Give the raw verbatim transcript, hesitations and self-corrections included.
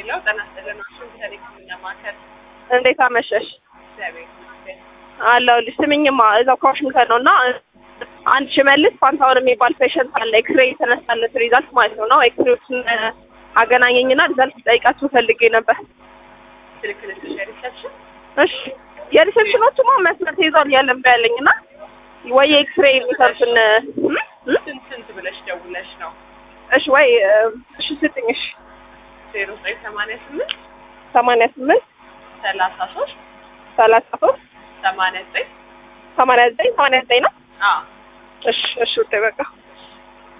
ሌላው ጤና ይስጥልን ቴሌኮም ማከር እንዴት አመሸሽ? እግዚአብሔር ይመስገን አለሁልሽ። ስሚኝማ እዛው ከዋሽንግተን ነውና አንድ ሽመልስ ፋንታውን የሚባል ፔሸንት አለ። ኤክስሬይ የተነሳለት ሪዛልት ማለት ነው። ነው ኤክስሬዩን አገናኘኝና ሪዛልት ጠይቃችሁ ፈልጌ ነበር። ስልክ ልትሽ ሪሰፕሽን? እሺ የሪሰፕሽኖቹማ መስመር ተይዟል ያለም ባያለኝና ወይ ኤክስሬይ የሚሰሩትን ስንት ስንት ብለሽ ደውለሽ ነው? እሺ ወይ እሺ ስጥኝ። እሺ ዜሮ ዘጠኝ ሰማንያ ስምንት ሰማንያ ስምንት ሰላሳ ሶስት ሰላሳ ሶስት ሰማንያ ዘጠኝ ሰማንያ ዘጠኝ ሰማንያ ዘጠኝ ነው። አዎ እሺ እሺ በቃ